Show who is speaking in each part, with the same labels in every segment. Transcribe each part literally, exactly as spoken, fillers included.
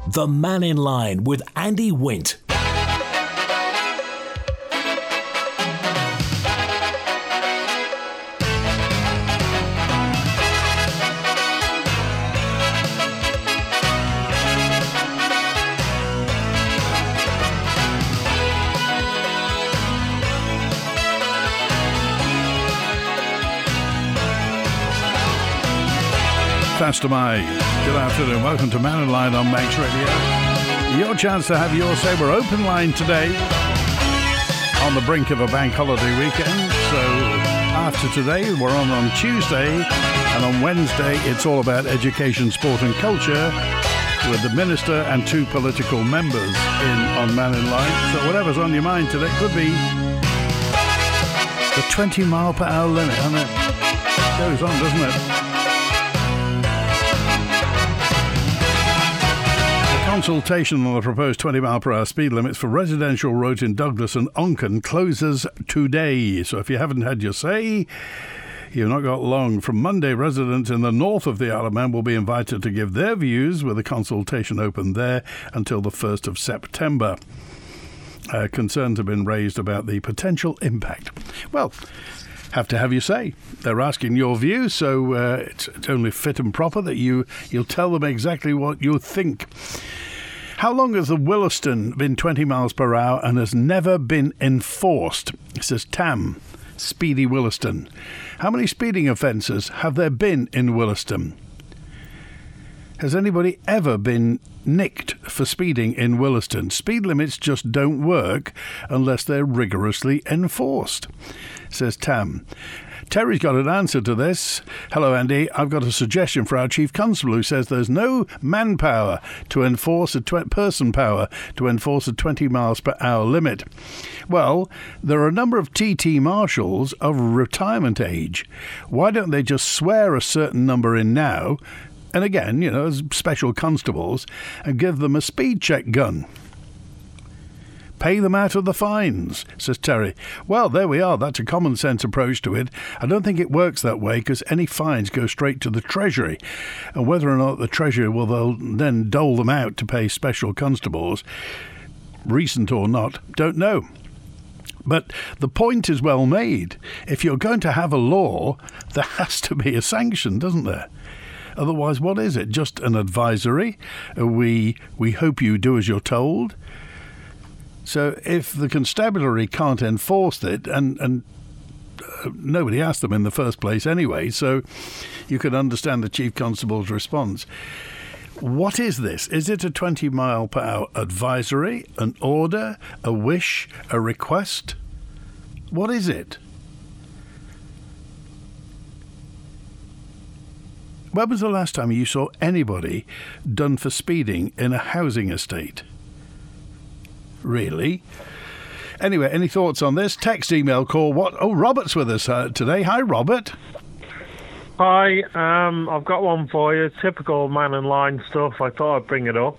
Speaker 1: The Man in Line with Andy Wint.
Speaker 2: Faster May. Good afternoon. Welcome to Man in Line on Manx Radio. Your chance to have your say. We're open line today on the brink of a bank holiday weekend. So after today, we're on on Tuesday, and on Wednesday, it's all about education, sport and culture with the Minister and two political members in on Man in Line. So whatever's on your mind today could be the twenty mile per hour limit, and it goes on, doesn't it? Consultation on the proposed twenty mile per hour speed limits for residential roads in Douglas and Onchan closes today. So if you haven't had your say, you've not got long. From Monday, residents in the north of the Isle of Man will be invited to give their views, with a consultation open there until the first of September. Uh, concerns have been raised about the potential impact. Well, have to have your say. They're asking your view, so uh, it's, it's only fit and proper that you, you'll tell them exactly what you think. How long has the Williston been twenty miles per hour and has never been enforced? It says Tam, Speedy Williston. How many speeding offences have there been in Williston? Has anybody ever been nicked for speeding in Williston? Speed limits just don't work unless they're rigorously enforced, says Tam. Terry's got an answer to this. Hello, Andy. I've got a suggestion for our Chief Constable, who says there's no manpower to enforce a tw- person power to enforce a twenty miles per hour limit. Well, there are a number of T T marshals of retirement age. Why don't they just swear a certain number in now, and again, you know, as special constables, and give them a speed check gun? Pay them out of the fines, says Terry. Well, there we are. That's a common sense approach to it. I don't think it works that way, because any fines go straight to the Treasury. And whether or not the Treasury will then dole them out to pay special constables, recent or not, don't know. But the point is well made. If you're going to have a law, there has to be a sanction, doesn't there? Otherwise, what is it? Just an advisory? We we hope you do as you're told. So if the constabulary can't enforce it, and, and uh, nobody asked them in the first place anyway, so you can understand the Chief Constable's response. What is this? Is it a twenty mile per hour advisory, an order, a wish, a request? What is it? When was the last time you saw anybody done for speeding in a housing estate? Really? Anyway, any thoughts on this? Text, email, call, what? Oh, Robert's with us uh, today. Hi, Robert.
Speaker 3: Hi, um, I've got one for you. Typical Man in Line stuff. I thought I'd bring it up.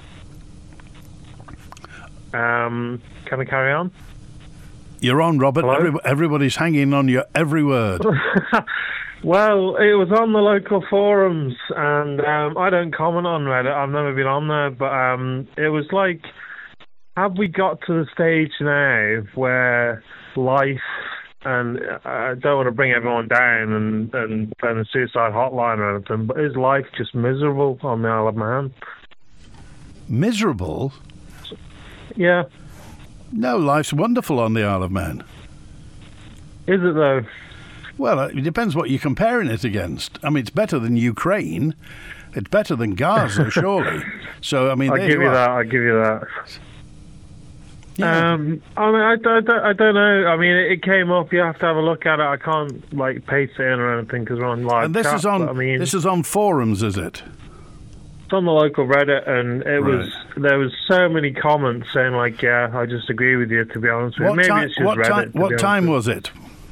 Speaker 3: Um, can I carry on?
Speaker 2: You're on, Robert. Every, everybody's hanging on your every word.
Speaker 3: Well, it was on the local forums, and um, I don't comment on Reddit. I've never been on there, but um, it was like, have we got to the stage now where life, and I don't want to bring everyone down and, and turn a suicide hotline or anything, but is life just miserable on the Isle of Man?
Speaker 2: Miserable?
Speaker 3: Yeah.
Speaker 2: No, life's wonderful on the Isle of Man.
Speaker 3: Is it, though?
Speaker 2: Well, it depends what you're comparing it against. I mean, it's better than Ukraine. It's better than Gaza, surely. So, I mean,
Speaker 3: I'll
Speaker 2: there
Speaker 3: give
Speaker 2: you
Speaker 3: you
Speaker 2: are.
Speaker 3: that. I'll give you that.
Speaker 2: Yeah.
Speaker 3: Um, I mean, I, I, don't, I don't know. I mean, it, it came up. You have to have a look at it. I can't like paste it in or anything because we're on live.
Speaker 2: And this
Speaker 3: chat,
Speaker 2: is on.
Speaker 3: I mean,
Speaker 2: this is on forums, is it?
Speaker 3: It's on the local Reddit, and it
Speaker 2: Right.
Speaker 3: was there was so many comments saying like, "Yeah, I just agree with you." To be honest with you,
Speaker 2: What
Speaker 3: maybe
Speaker 2: time?
Speaker 3: it's just
Speaker 2: What
Speaker 3: Reddit.
Speaker 2: time?
Speaker 3: to
Speaker 2: What
Speaker 3: be
Speaker 2: time
Speaker 3: honest
Speaker 2: was it?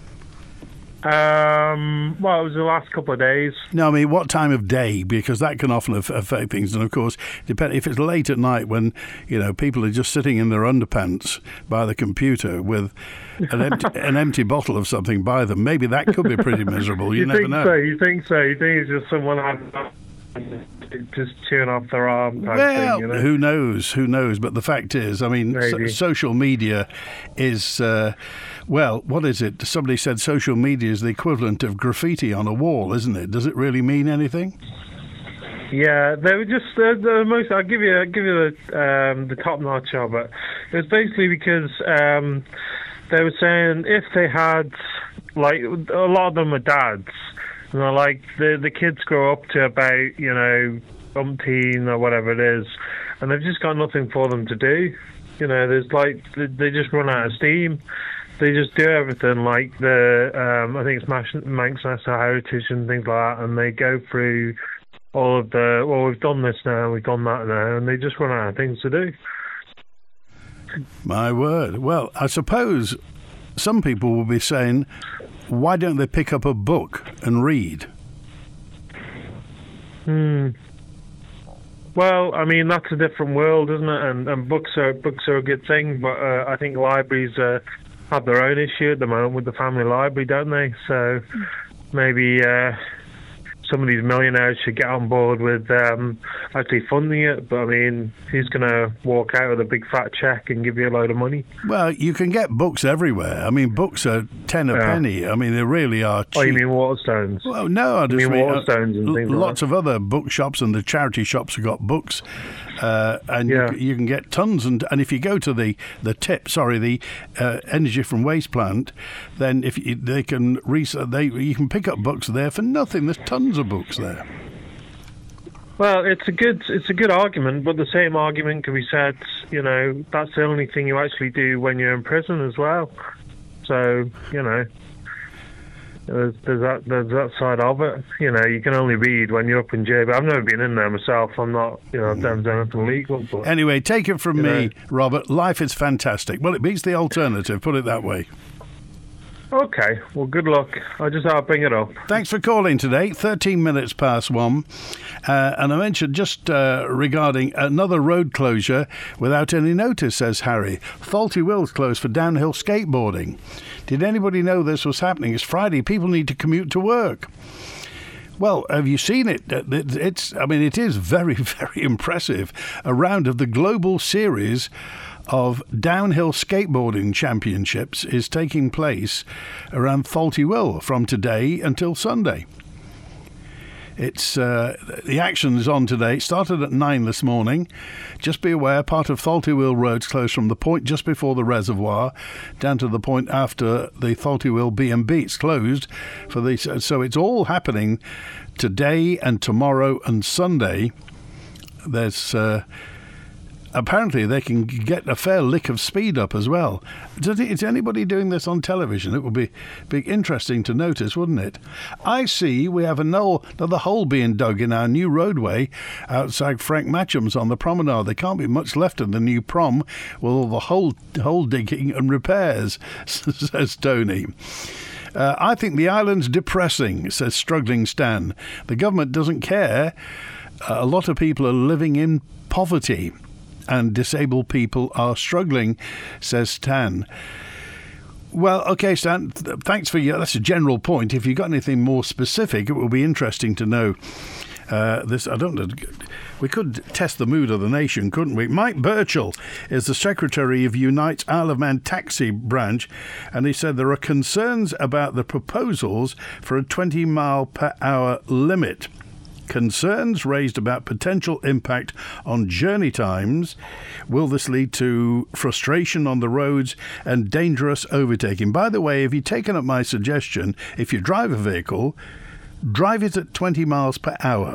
Speaker 3: Um, well, it was the last couple of days.
Speaker 2: No, I mean, what time of day? Because that can often aff- affect things. And, of course, depend if it's late at night when, you know, people are just sitting in their underpants by the computer with an empty, an empty bottle of something by them, maybe that could be pretty miserable. You,
Speaker 3: You
Speaker 2: never
Speaker 3: think
Speaker 2: know.
Speaker 3: so? You think so? You think it's just someone had just chewing off their arm type
Speaker 2: well,
Speaker 3: thing, you know?
Speaker 2: who knows? Who knows? But the fact is, I mean, so, social media is, uh, well, what is it? Somebody said social media is the equivalent of graffiti on a wall, isn't it? Does it really mean anything?
Speaker 3: Yeah, they were just uh, the most. I'll give you, I'll give you the um, the top notch of it. It was basically because um, they were saying if they had, like, a lot of them were dads, and they're like the the kids grow up to about, you know, umpteen or whatever it is, and they've just got nothing for them to do. You know, there's like they, they just run out of steam. They just do everything like the um, I think it's Manx National Heritage and things like that, and they go through all of the, well, we've done this now, we've done that now, and they just run out of things to do.
Speaker 2: My word. Well, I suppose some people will be saying, why don't they pick up a book and read?
Speaker 3: Hmm. Well, I mean, that's a different world, isn't it? And, and books are books are a good thing, but uh, I think libraries uh, have their own issue at the moment with the family library, don't they? So maybe Uh, some of these millionaires should get on board with um, actually funding it. But I mean, who's going to walk out with a big fat check and give you a load of money?
Speaker 2: Well, you can get books everywhere. I mean, books are ten a yeah. penny. I mean, they really are cheap.
Speaker 3: Oh, you mean Waterstones?
Speaker 2: Well, no, I just
Speaker 3: you mean,
Speaker 2: mean
Speaker 3: Waterstones uh, and things
Speaker 2: lots
Speaker 3: like
Speaker 2: of other bookshops, and the charity shops have got books, uh, and
Speaker 3: yeah.
Speaker 2: you, you can get tons. And and if you go to the the tip, sorry, the uh, energy from waste plant, then if you, they can research, they you can pick up books there for nothing. There's tons of books there.
Speaker 3: Well, it's a good it's a good argument, but the same argument can be said, you know, that's the only thing you actually do when you're in prison as well. So, you know, there's, there's that there's that side of it. You know, you can only read when you're up in jail. But I've never been in there myself. I'm not, you know, I've never done anything illegal. But,
Speaker 2: anyway, take it from me,
Speaker 3: know.
Speaker 2: Robert. Life is fantastic. Well, it beats the alternative. Put it that way.
Speaker 3: Okay, well, good luck. I just thought I'd bring it up.
Speaker 2: Thanks for calling today. thirteen minutes past one. Uh, and I mentioned just uh, regarding another road closure without any notice, says Harry. Faulty Will's closed for downhill skateboarding. Did anybody know this was happening? It's Friday. People need to commute to work. Well, have you seen it? It's, I mean, it is very, very impressive. A round of the global series of downhill skateboarding championships is taking place around Faulty Will from today until Sunday. It's uh, the action is on today. It started at nine this morning. Just be aware, part of Faulty Will Road's closed from the point just before the reservoir down to the point after the Faulty Will B and B. It's closed for the so it's all happening today and tomorrow and Sunday. There's uh, apparently they can get a fair lick of speed up as well. Is anybody doing this on television? It would be, be interesting to notice, wouldn't it? I see we have another hole being dug in our new roadway outside Frank Matcham's on the promenade. There can't be much left of the new prom with all the hole, hole digging and repairs, says Tony. Uh, I think the island's depressing, says struggling Stan. The government doesn't care. Uh, a lot of people are living in poverty, and disabled people are struggling, says Stan. Well, OK, Stan, th- thanks for your... That's a general point. If you've got anything more specific, it will be interesting to know. Uh, this, I don't know. We could test the mood of the nation, couldn't we? Mike Birchall is the secretary of Unite's Isle of Man taxi branch, and he said there are concerns about the proposals for a twenty mile per hour limit. Concerns raised about potential impact on journey times. Will this lead to frustration on the roads and dangerous overtaking? By the way, have you taken up my suggestion? If you drive a vehicle, drive it at twenty miles per hour.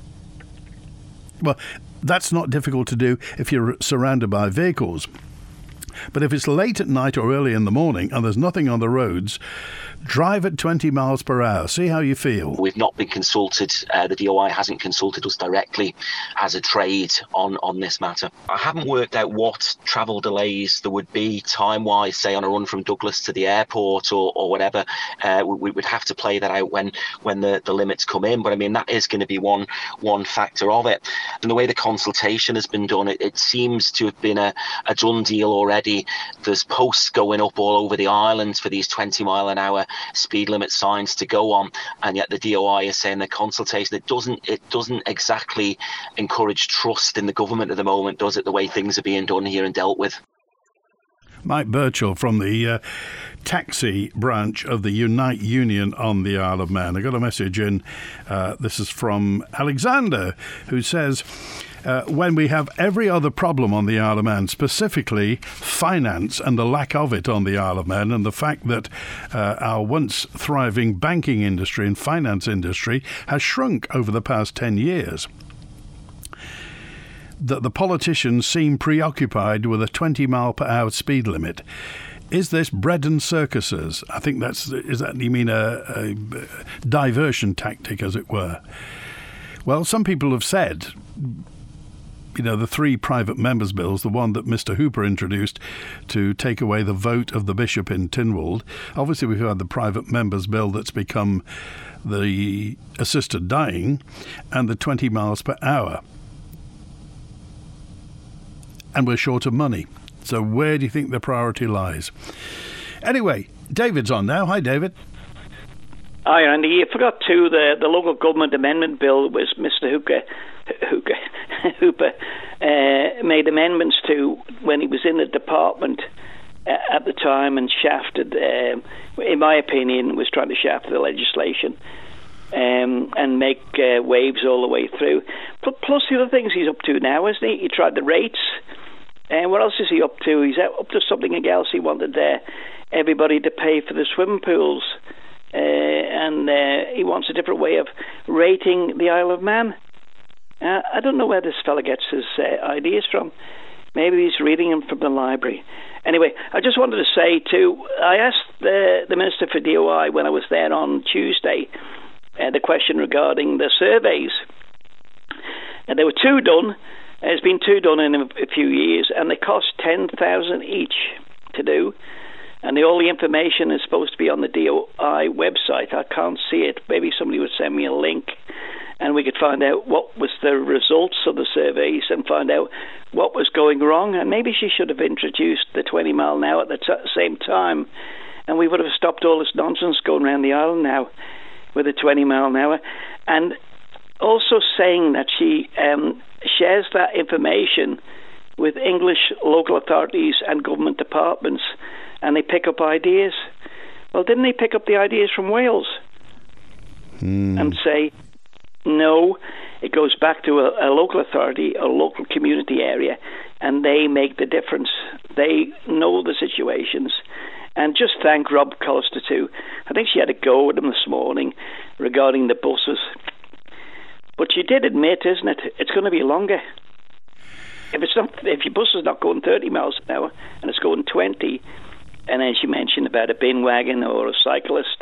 Speaker 2: Well, that's not difficult to do if you're surrounded by vehicles. But if it's late at night or early in the morning and there's nothing on the roads, drive at twenty miles per hour. See how you feel.
Speaker 4: We've not been consulted. Uh, the D O I hasn't consulted us directly as a trade on, on this matter. I haven't worked out what travel delays there would be time-wise, say on a run from Douglas to the airport or, or whatever. Uh, we, we would have to play that out when when the, the limits come in. But I mean, that is going to be one one factor of it. And the way the consultation has been done, it, it seems to have been a, a done deal already. already. There's posts going up all over the island for these twenty mile an hour speed limit signs to go on, and yet the D O I is saying the consultation. It doesn't it doesn't exactly encourage trust in the government at the moment, does it, the way things are being done here and dealt with?
Speaker 2: Mike Birchall from the uh, taxi branch of the Unite Union on the Isle of Man. I got a message in. Uh, this is from Alexander, who says, uh, when we have every other problem on the Isle of Man, specifically finance and the lack of it on the Isle of Man, and the fact that uh, our once thriving banking industry and finance industry has shrunk over the past ten years, that the politicians seem preoccupied with a twenty mile per hour speed limit. Is this bread and circuses? I think that's, is that, you mean a, a diversion tactic, as it were? Well, some people have said, you know, the three private members' bills, the one that Mister Hooper introduced to take away the vote of the bishop in Tynwald. Obviously, we've had the private members' bill that's become the assisted dying, and the twenty miles per hour. And we're short of money. So where do you think the priority lies? Anyway, David's on now. Hi, David.
Speaker 5: Hi, Andy. You forgot too, the, the local government amendment bill was Mister Hooper, Hooper, Hooper uh, made amendments to when he was in the department uh, at the time and shafted, uh, in my opinion, was trying to shaft the legislation um, and make uh, waves all the way through. Plus the other things he's up to now, isn't he? He tried the rates. And what else is he up to? He's up to something else. He wanted uh, everybody to pay for the swimming pools. Uh, and uh, he wants a different way of rating the Isle of Man. Uh, I don't know where this fella gets his uh, ideas from. Maybe he's reading them from the library. Anyway, I just wanted to say too, I asked the, the Minister for D O I when I was there on Tuesday uh, the question regarding the surveys. And there were two done. There's been two done in a few years, and they cost ten thousand each to do. And the, all the information is supposed to be on the D O I website. I can't see it. Maybe somebody would send me a link, and we could find out what was the results of the surveys and find out what was going wrong. And maybe she should have introduced the twenty mile an hour at the t- same time, and we would have stopped all this nonsense going around the island now with the twenty mile an hour. And also saying that she um, shares that information with English local authorities and government departments, and they pick up ideas. Well, didn't they pick up the ideas from Wales mm. and say, no, it goes back to a, a local authority, a local community area, and they make the difference. They know the situations. And just thank Rob Collister too. I think she had a go with him this morning regarding the buses. But she did admit, isn't it, it's going to be longer. If it's not, if your bus is not going thirty miles an hour and it's going twenty, and then she mentioned about a bin wagon or a cyclist,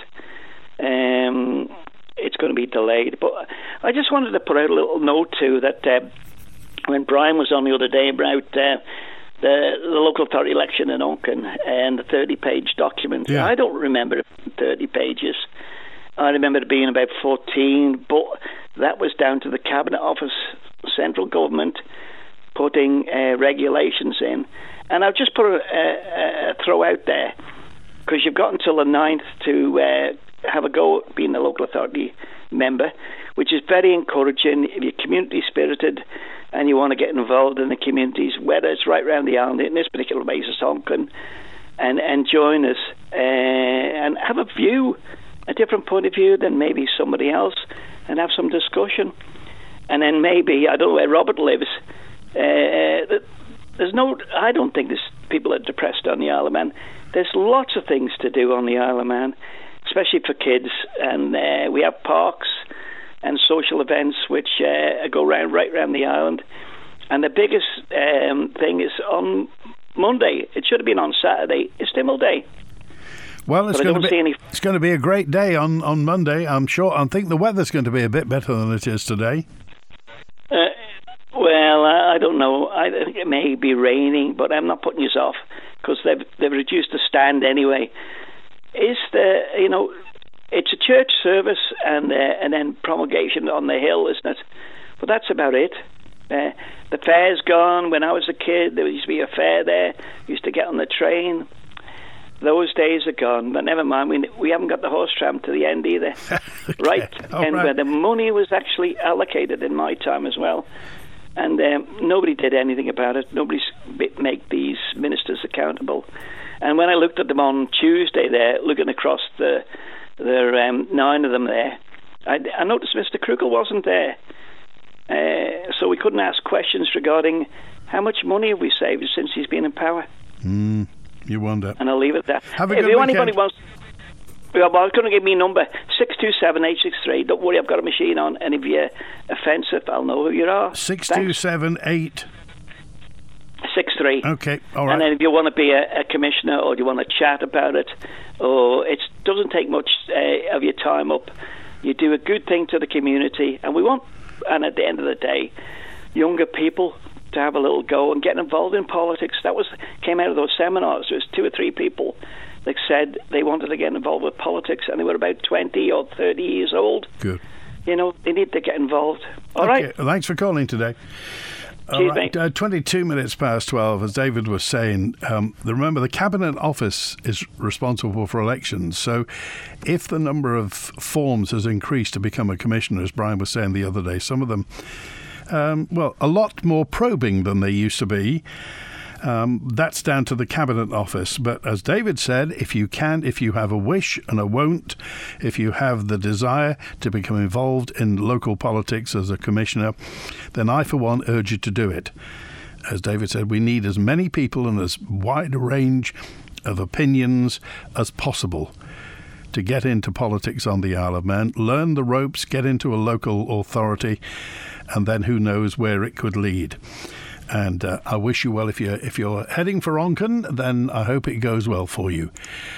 Speaker 5: um, it's going to be delayed. But I just wanted to put out a little note too that uh, when Brian was on the other day about uh, the, the local authority election in Onken and the thirty-page document, yeah. I don't remember thirty pages. I remember it being about fourteen, but that was down to the Cabinet Office, central government, putting uh, regulations in. And I'll just put a, a, a throw out there, because you've got until the ninth to uh, have a go at being a local authority member, which is very encouraging. If you're community spirited and you want to get involved in the communities, whether it's right around the island, in this particular basis, Onken, and, and join us uh, and have a view, a different point of view than maybe somebody else, and have some discussion. And then maybe, I don't know where Robert lives, uh, there's no, I don't think there's people are depressed on the Isle of Man. There's lots of things to do on the Isle of Man, especially for kids, and uh, we have parks and social events which uh, go round right around the island. And the biggest um, thing is on Monday. It should have been on Saturday. It's Timmel Day.
Speaker 2: Well, it's going, to be, any... it's going to be a great day on, on Monday, I'm sure. I think the weather's going to be a bit better than it is today.
Speaker 5: Uh, well, I don't know. I think it may be raining, but I'm not putting you off, because they've, they've reduced the stand anyway. Is the, you know, it's a church service and uh, and then promulgation on the hill, isn't it? But that's about it. Uh, the fair's gone. When I was a kid, there used to be a fair there. We used to get on the train. Those days are gone, but never mind. We we haven't got the horse tram to the end either.
Speaker 2: Okay.
Speaker 5: Right,
Speaker 2: Oh,
Speaker 5: and
Speaker 2: right.
Speaker 5: where the money was actually allocated in my time as well. And um, nobody did anything about it. Nobody make these ministers accountable. And when I looked at them on Tuesday there, looking across the, there are um, nine of them there, I, I noticed Mister Krugel wasn't there. Uh, so we couldn't ask questions regarding how much money have we saved since he's been in power.
Speaker 2: Mm, you wonder.
Speaker 5: And I'll leave it there.
Speaker 2: Have a
Speaker 5: if
Speaker 2: good
Speaker 5: anybody
Speaker 2: weekend.
Speaker 5: wants... Well, I was going to give me a number, six two seven, eight six three. Don't worry, I've got a machine on, and if you're offensive, I'll know who you are.
Speaker 2: six two seven eight.
Speaker 5: six three.
Speaker 2: Okay, all right.
Speaker 5: And then if you want to be a, a commissioner, or you want to chat about it, or it doesn't take much uh, of your time up, you do a good thing to the community, and we want, and at the end of the day, younger people to have a little go and get involved in politics. That was came out of those seminars. There was two or three people that said they wanted to get involved with politics, and they were about twenty or thirty years old.
Speaker 2: Good.
Speaker 5: You know, they need to get involved. All
Speaker 2: okay,
Speaker 5: right.
Speaker 2: Thanks for calling today. All
Speaker 5: Cheers,
Speaker 2: right,
Speaker 5: mate.
Speaker 2: uh, twenty-two minutes past twelve, as David was saying. Um, the, remember, the Cabinet Office is responsible for elections. So if the number of forms has increased to become a commissioner, as Brian was saying the other day, some of them, um, well, a lot more probing than they used to be. Um, that's down to the Cabinet Office. But as David said, if you can, if you have a wish and a won't, if you have the desire to become involved in local politics as a commissioner, then I, for one, urge you to do it. As David said, we need as many people and as wide a range of opinions as possible to get into politics on the Isle of Man, learn the ropes, get into a local authority, and then who knows where it could lead. And uh, I wish you well. If you're, if you're heading for Onken, then I hope it goes well for you.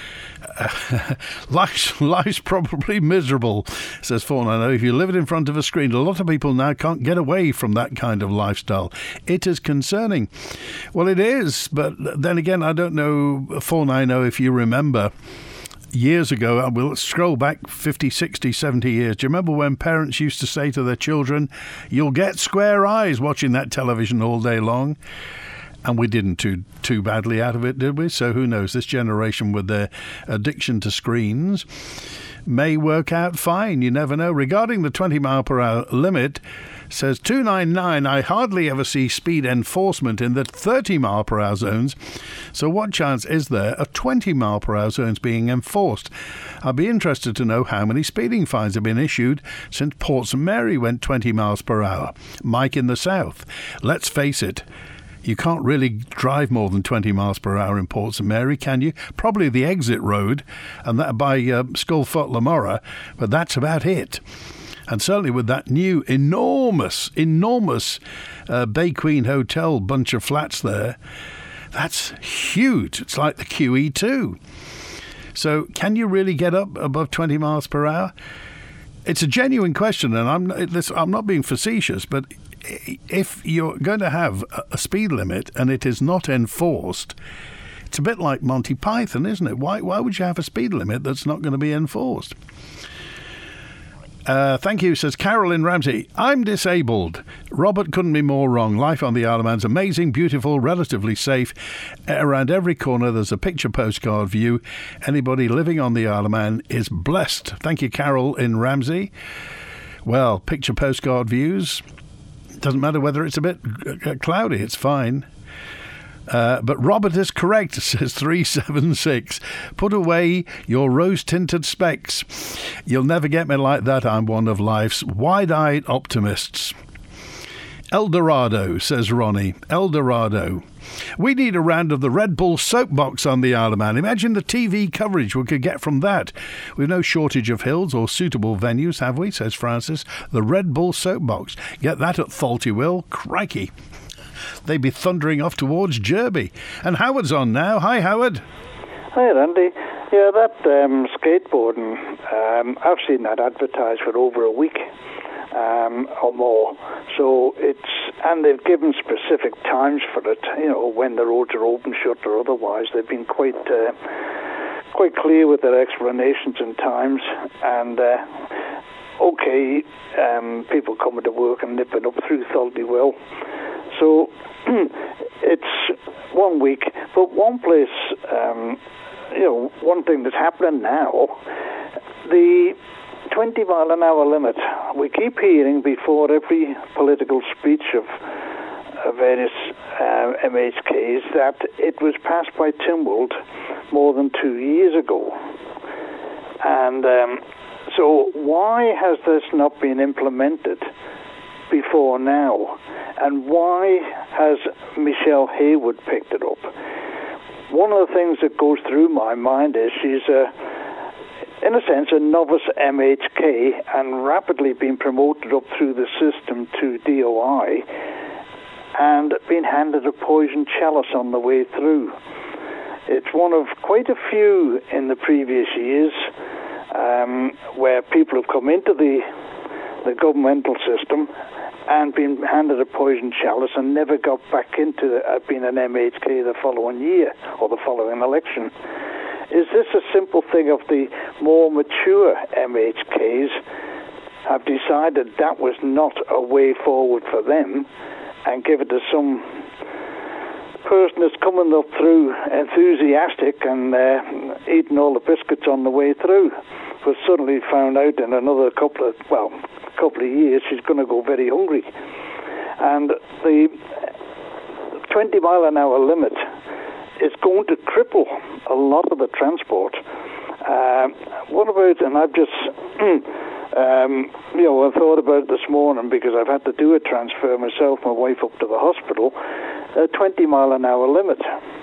Speaker 2: Uh, life's, life's probably miserable, says Fawn. I know if you live it in front of a screen, a lot of people now can't get away from that kind of lifestyle. It is concerning. Well, it is, but then again, I don't know, Fawn, I know if you remember, years ago, we'll scroll back fifty, sixty, seventy years. Do you remember when parents used to say to their children, you'll get square eyes watching that television all day long? And we didn't too too badly out of it, did we? So who knows? This generation with their addiction to screens may work out fine. You never know. Regarding the twenty mile per hour limit, says two nine nine, I hardly ever see speed enforcement in the thirty mile per hour zones. So what chance is there of twenty mile per hour zones being enforced? I'd be interested to know how many speeding fines have been issued since Port St Mary went twenty miles per hour. Mike in the south. Let's face it, you can't really drive more than twenty miles per hour in Port St Mary, can you? Probably the exit road, and that by uh, Skullfort Lamora, but that's about it. And certainly with that new enormous, enormous uh, Bay Queen Hotel bunch of flats there, that's huge. It's like the Q E two. So can you really get up above twenty miles per hour? It's a genuine question, and I'm I'm not being facetious, but if you're going to have a speed limit and it is not enforced, it's a bit like Monty Python, isn't it? Why why would you have a speed limit that's not going to be enforced? Uh, thank you, says Carol in Ramsey. I'm disabled. Robert couldn't be more wrong. Life on the Isle of Man's amazing, beautiful, relatively safe. Around every corner there's a picture postcard view. Anybody living on the Isle of Man is blessed. Thank you, Carol in Ramsey. Well, picture postcard views. Doesn't matter whether it's a bit cloudy, it's fine. Uh, but Robert is correct, says three seven six. Put away your rose-tinted specs. You'll never get me like that. I'm one of life's wide-eyed optimists. El Dorado, says Ronnie. El Dorado. We need a round of the Red Bull soapbox on the Isle of Man. Imagine the T V coverage we could get from that. We've no shortage of hills or suitable venues, have we, says Francis. The Red Bull soapbox. Get that at Thaltywill. Crikey. They'd be thundering off towards Jerby. And Howard's on now. Hi, Howard.
Speaker 6: Hi, Andy. Yeah, that um, skateboarding, um, I've seen that advertised for over a week um, or more. So it's, and they've given specific times for it, you know, when the roads are open, shut, or otherwise. They've been quite uh, quite clear with their explanations and times. And uh, okay, um, people coming to work and nipping up through Salty Well. So it's one week, but one place, um, you know, one thing that's happening now, the twenty mile an hour limit, we keep hearing before every political speech of uh, various uh, M H Ks that it was passed by Tynwald more than two years ago. And um, so why has this not been implemented before now? And why has Michelle Haywood picked it up? One of the things that goes through my mind is she's a in a sense, a novice M H K and rapidly been promoted up through the system to D O I and been handed a poison chalice on the way through. It's one of quite a few in the previous years um, where people have come into the, the governmental system and been handed a poison chalice and never got back into uh, being an M H K the following year or the following election. Is this a simple thing of the more mature M H Ks have decided that was not a way forward for them and give it to some person that's coming up through enthusiastic and uh, eating all the biscuits on the way through, but suddenly found out in another couple of, well, couple of years she's going to go very hungry. And the twenty mile an hour limit is going to cripple a lot of the transport. Uh, what about, and I've just, um, you know, I thought about it this morning because I've had to do a transfer myself, my wife up to the hospital, a twenty mile an hour limit.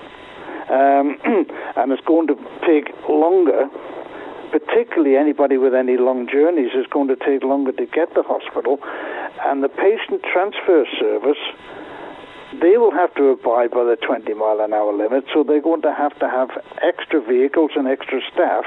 Speaker 6: Um, and it's going to take longer, particularly anybody with any long journeys is going to take longer to get to the hospital. And the patient transfer service, they will have to abide by the twenty mile an hour limit, so they're going to have to have extra vehicles and extra staff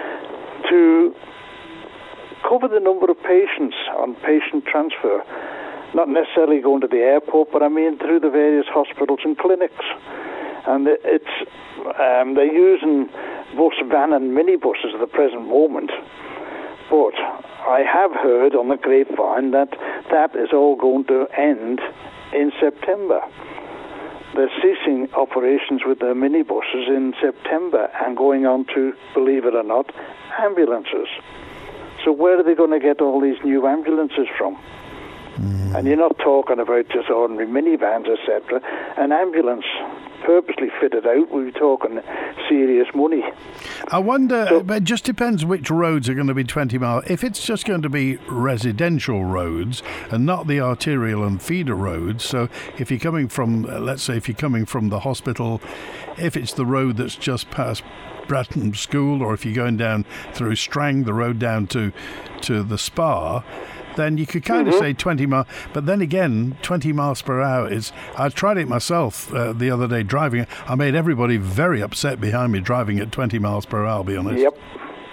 Speaker 6: to cover the number of patients on patient transfer. Not necessarily going to the airport, but I mean through the various hospitals and clinics. And it's um, they're using bus, van and minibuses at the present moment. But I have heard on the grapevine that that is all going to end in September. They're ceasing operations with their minibuses in September and going on to, believe it or not, ambulances. So where are they going to get all these new ambulances from? Mm. And you're not talking about just ordinary minivans, et cetera. An ambulance purposely fitted out, we're talking serious money.
Speaker 2: I wonder,
Speaker 6: so,
Speaker 2: it just depends which roads are going to be twenty mile. If it's just going to be residential roads and not the arterial and feeder roads, so if you're coming from, let's say if you're coming from the hospital, if it's the road that's just past Bratton School, or if you're going down through Strang, the road down to, to the Spa, then you could kind mm-hmm. of say twenty miles. But then again, twenty miles per hour is... I tried it myself uh, the other day driving it. I made everybody very upset behind me driving at twenty miles per hour, I'll be honest.
Speaker 6: Yep.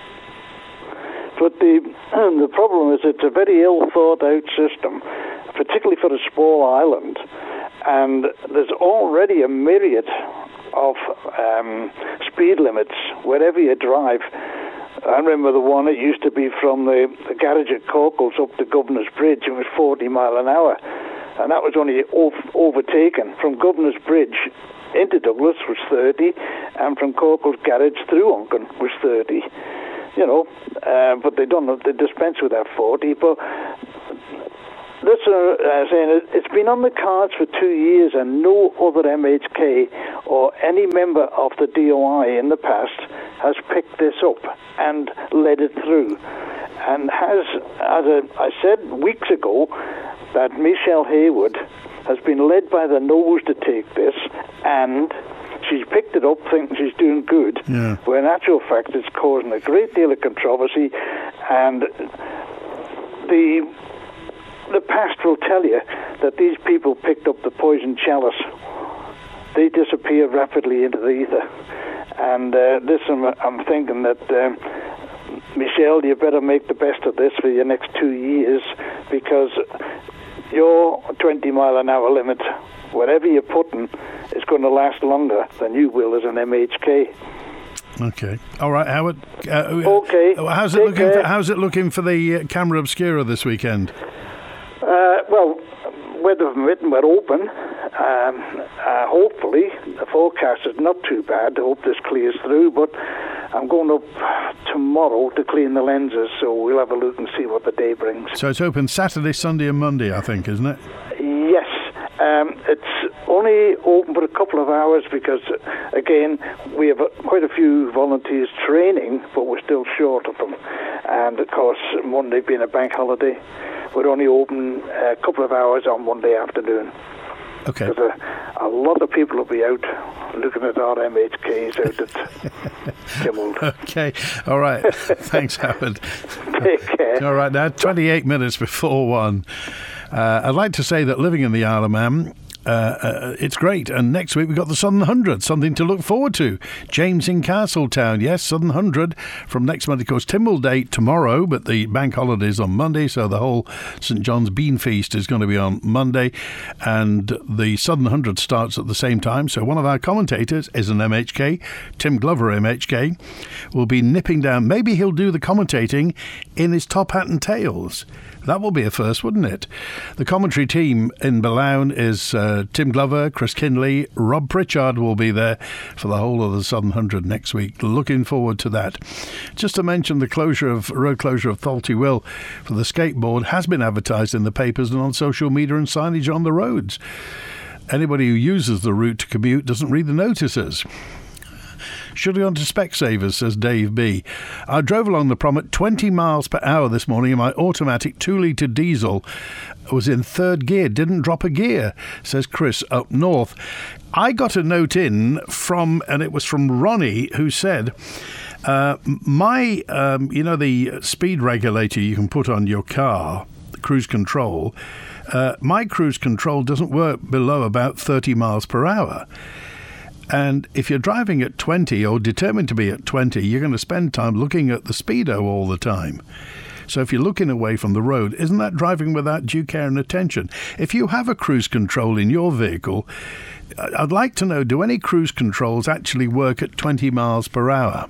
Speaker 6: But the, the problem is it's a very ill thought out system, particularly for a small island. And there's already a myriad of um, speed limits wherever you drive. I remember the one, it used to be from the, the garage at Corkles up to Governor's Bridge. It was forty mile an hour. And that was only ov- overtaken. From Governor's Bridge into Douglas was thirty, and from Corkles Garage through Onken was thirty. You know, uh, but they don't, they dispense with that forty. But that's uh, saying it, it's been on the cards for two years, and no other M H K or any member of the D O I in the past has picked this up and led it through, and has, as a, I said weeks ago, that Michelle Haywood has been led by the nose to take this, and she's picked it up thinking she's doing good,
Speaker 2: yeah.
Speaker 6: where in actual fact it's causing a great deal of controversy, and the the past will tell you that these people picked up the poison chalice. They disappear rapidly into the ether. And uh, this, I'm, I'm thinking that, um, Michelle, you better make the best of this for your next two years, because your twenty mile an hour limit, whatever you're putting, is going to last longer than you will as an M H K.
Speaker 2: Okay. All right, Howard. Uh,
Speaker 6: okay.
Speaker 2: How's it
Speaker 6: Take
Speaker 2: looking?
Speaker 6: care.
Speaker 2: For, how's it looking for the uh, Camera Obscura this weekend?
Speaker 6: Uh, well, weather permitting, we're open. Um, uh, hopefully, the forecast is not too bad. I hope this clears through, but I'm going up tomorrow to clean the lenses, so we'll have a look and see what the day brings.
Speaker 2: So it's open Saturday, Sunday and Monday, I think, isn't it?
Speaker 6: Yes. Um, it's only open for a couple of hours because, again, we have quite a few volunteers training, but we're still short of them. And, of course, Monday being a bank holiday, we're only open a couple of hours on Monday afternoon.
Speaker 2: Okay.
Speaker 6: Because a, a lot of people will be out looking at our M H Ks out at Kimmel.
Speaker 2: Okay. All right. Thanks, Howard.
Speaker 6: Take care.
Speaker 2: All right, now, twenty-eight minutes before one. Uh, I'd like to say that living in the Isle of Man, uh, uh, it's great. And next week we've got the Southern Hundred, something to look forward to. James in Castletown, yes, Southern Hundred from next Monday. Of course, Tynwald Day tomorrow, but the bank holiday is on Monday, so the whole St John's Bean Feast is going to be on Monday. And the Southern Hundred starts at the same time. So one of our commentators is an M H K, Tim Glover M H K, will be nipping down. Maybe he'll do the commentating in his top hat and tails. That will be a first, wouldn't it? The commentary team in Balown is uh, Tim Glover, Chris Kinley, Rob Pritchard will be there for the whole of the Southern Hundred next week. Looking forward to that. Just to mention, the closure of road closure of Thalty Will for the skateboard has been advertised in the papers and on social media and signage on the roads. Anybody who uses the route to commute doesn't read the notices. Should have gone to Specsavers, says Dave B. I drove along the prom at twenty miles per hour this morning and my automatic two litre diesel was in third gear, didn't drop a gear, says Chris up north. I got a note in from, and it was from Ronnie, who said, uh, my, um, you know, the speed regulator you can put on your car, the cruise control, uh, my cruise control doesn't work below about thirty miles per hour. And if you're driving at twenty or determined to be at twenty, you're going to spend time looking at the speedo all the time. So if you're looking away from the road, isn't that driving without due care and attention? If you have a cruise control in your vehicle, I'd like to know, do any cruise controls actually work at twenty miles per hour?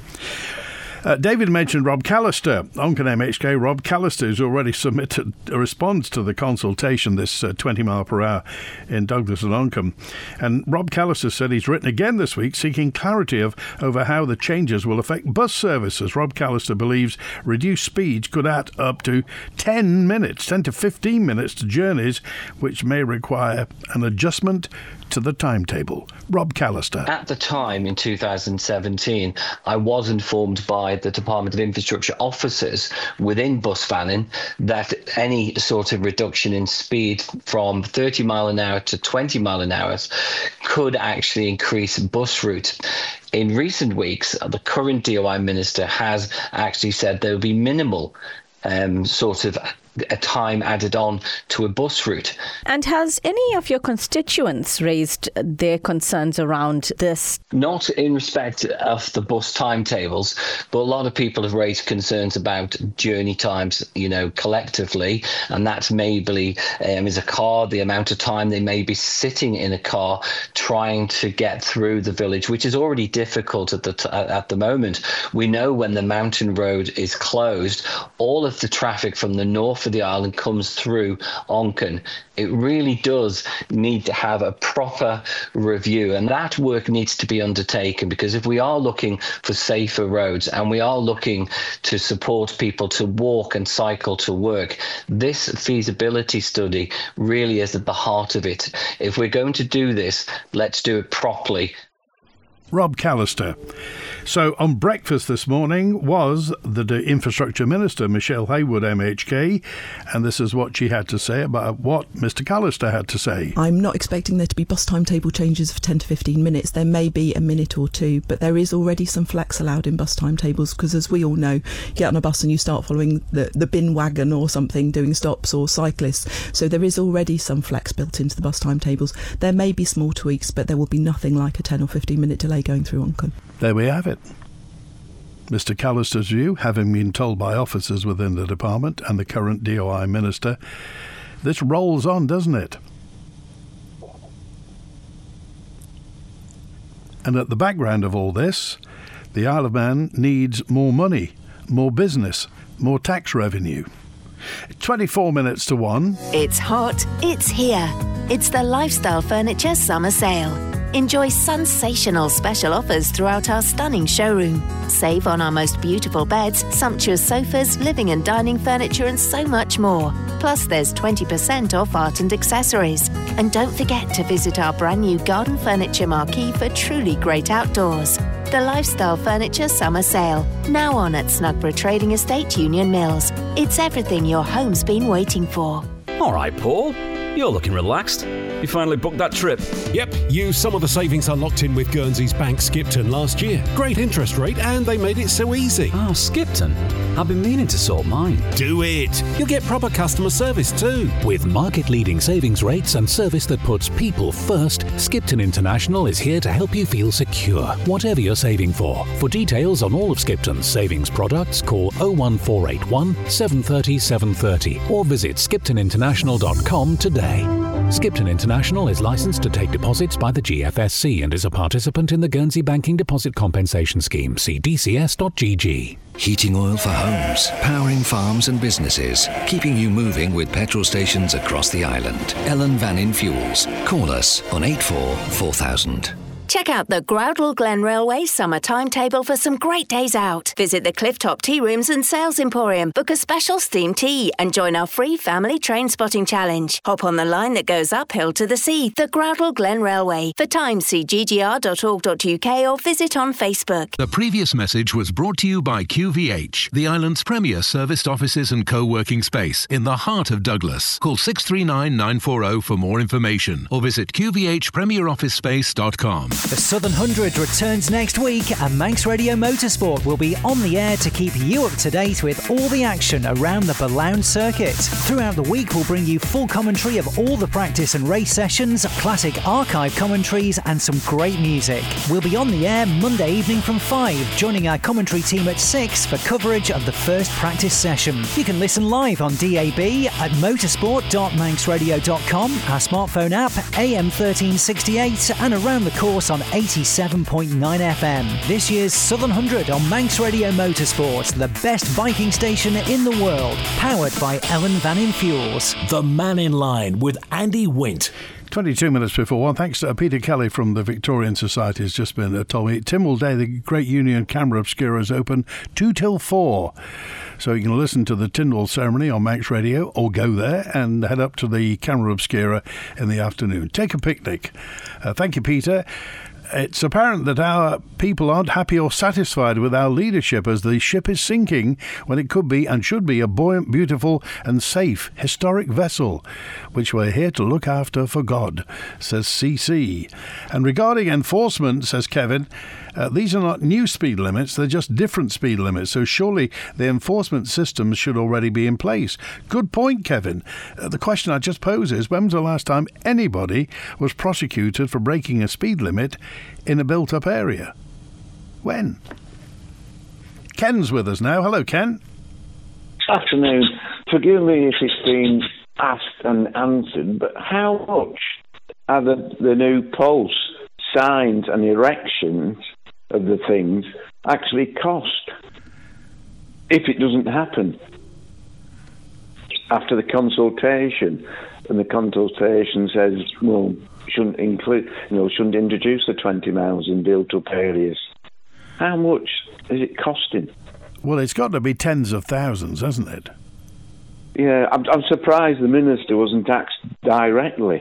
Speaker 2: Uh, David mentioned Rob Callister. Onken M H K, Rob Callister has already submitted a response to the consultation, this uh, twenty mile per hour in Douglas and Oncombe. And Rob Callister said he's written again this week seeking clarity of over how the changes will affect bus services. Rob Callister believes reduced speeds could add up to ten minutes, ten to fifteen minutes to journeys, which may require an adjustment to the timetable. Rob Callister.
Speaker 7: At the time in two thousand seventeen, I was informed by the Department of Infrastructure officers within bus vanning that any sort of reduction in speed from thirty mile an hour to twenty mile an hour could actually increase bus route. In recent weeks, the current D O I minister has actually said there will be minimal um, sort of a time added on to a bus route.
Speaker 8: And has any of your constituents raised their concerns around this? Not
Speaker 7: in respect of the bus timetables, but a lot of people have raised concerns about journey times, you know, collectively, and that's maybe um, is a car, the amount of time they may be sitting in a car trying to get through the village, which is already difficult at the t- at the moment. We know when the mountain road is closed, all of the traffic from the north of the island comes through Onken. It really does need to have a proper review, and that work needs to be undertaken, because if we are looking for safer roads and we are looking to support people to walk and cycle to work, this feasibility study really is at the heart of it. If we're going to do this, let's do it properly.
Speaker 2: Rob Callister. So on breakfast this morning was the Infrastructure Minister, Michelle Haywood M H K, and this is what she had to say about what Mr Callister had to say.
Speaker 9: I'm not expecting there to be bus timetable changes for ten to fifteen minutes. There may be a minute or two, but there is already some flex allowed in bus timetables, because as we all know, you get on a bus and you start following the, the bin wagon or something doing stops, or cyclists. So there is already some flex built into the bus timetables. There may be small tweaks, but there will be nothing like a ten or fifteen minute delay going through Onken.
Speaker 2: There we have it. Mister Callister's view, having been told by officers within the department and the current D O I minister. This rolls on, doesn't it? And at the background of all this, The Isle of Man needs more money, more business, more tax revenue. twenty-four minutes to one.
Speaker 10: It's hot, it's here. It's the Lifestyle Furniture Summer Sale. Enjoy sensational special offers throughout our stunning showroom. Save on our most beautiful beds, sumptuous sofas, living and dining furniture and so much more. Plus there's twenty percent off art and accessories. And don't forget to visit our brand new garden furniture marquee for truly great outdoors. The Lifestyle Furniture Summer Sale. Now on at Snugborough Trading Estate, Union Mills. It's everything your home's been waiting for.
Speaker 11: All right, Paul. You're looking relaxed. You finally booked that trip.
Speaker 12: Yep, used some of the savings I locked in with Guernsey's Bank Skipton last year. Great interest rate, and they made it so easy.
Speaker 11: Oh, Skipton. I've been meaning to sort mine.
Speaker 12: Do it. You'll get proper customer service too.
Speaker 1: With market-leading savings rates and service that puts people first, Skipton International is here to help you feel secure, whatever you're saving for. For details on all of Skipton's savings products, call oh one four eight one, seven three oh, seven three oh or visit skipton international dot com today. Skipton International is licensed to take deposits by the G F S C and is a participant in the Guernsey Banking Deposit Compensation Scheme. See d c s dot g g.
Speaker 13: Heating oil for homes, powering farms and businesses, keeping you moving with petrol stations across the island. Ellen Vannin Fuels. Call us on eight four four thousand.
Speaker 10: Check out the Groudle Glen Railway summer timetable for some great days out. Visit the Clifftop Tea Rooms and Sales Emporium, book a special steamed tea and join our free family train spotting challenge. Hop on the line that goes uphill to the sea, the Groudle Glen Railway. For times, see g g r dot org dot u k or visit on Facebook.
Speaker 14: The previous message was brought to you by Q V H, the island's premier serviced offices and co-working space in the heart of Douglas. Call six three nine, nine four zero for more information or visit q v h premier office space dot com.
Speaker 15: The Southern Hundred returns next week and Manx Radio Motorsport will be on the air to keep you up to date with all the action around the Balound circuit. Throughout the week we'll bring you full commentary of all the practice and race sessions, classic archive commentaries and some great music. We'll be on the air Monday evening from five, joining our commentary team at six for coverage of the first practice session. You can listen live on D A B at motorsport dot manx radio dot com, our smartphone app, A M thirteen sixty-eight and around the course on eighty-seven point nine F M. This year's Southern Hundred on Manx Radio Motorsport, the best biking station in the world, powered by Ellen Vannin Fuels.
Speaker 1: The Man in Line with Andy Wint.
Speaker 2: twenty-two minutes before one. Thanks to uh, Peter Kelly from the Victorian Society has just been uh, told me. Tynwald Day, the Great Union Camera Obscura is open two till four. So you can listen to the Tynwald ceremony on Manx Radio or go there and head up to the Camera Obscura in the afternoon. Take a picnic. Uh, thank you, Peter. It's apparent that our people aren't happy or satisfied with our leadership as the ship is sinking when it could be and should be a buoyant, beautiful and safe historic vessel, which we're here to look after for God, says C C. And regarding enforcement, says Kevin, uh, these are not new speed limits, they're just different speed limits, so surely the enforcement systems should already be in place. Good point, Kevin. Uh, the question I just pose is, when was the last time anybody was prosecuted for breaking a speed limit in a built-up area? When? Ken's with us now. Hello, Ken.
Speaker 16: Afternoon. Forgive me if it's been asked and answered, but how much are the, the new posts, signs and erections of the things actually cost if it doesn't happen after the consultation? And the consultation says, well, shouldn't include, you know, shouldn't introduce the twenty miles in built-up areas. How much is it costing?
Speaker 2: Well, it's got to be tens of thousands, hasn't it?
Speaker 16: Yeah, I'm, I'm surprised the minister wasn't asked directly